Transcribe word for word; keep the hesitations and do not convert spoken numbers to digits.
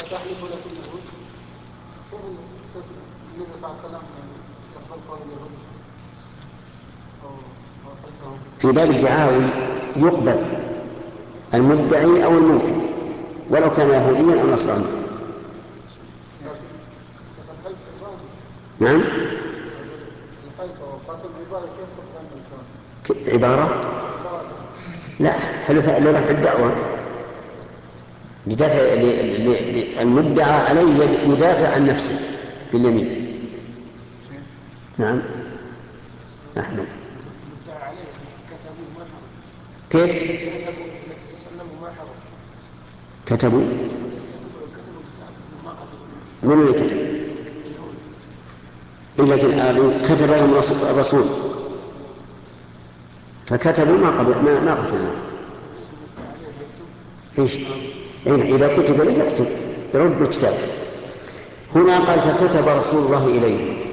تحلف لكن اليهود كيف النبي صلى الله عليه وسلم يقبل قول اليهود أو أو حلفهم؟ في باب الدعاوي يقبل المدعي أو المنكر ولو كان يهوديا أو نصرانيا. نعم. عبارة لا حلف لرفع الدعوة لدافع المدعى عليه يدافع عن نفسه باليمين. نعم أحمد. كيف كتبوا؟ من اللي كتب؟ إلا كتب لهم الرسول فكتبوا ما قبل ما, ما قتلناه. ايش؟ إذا كتب له يكتب يرد بالكتاب. هنا قال فكتب رسول الله إليه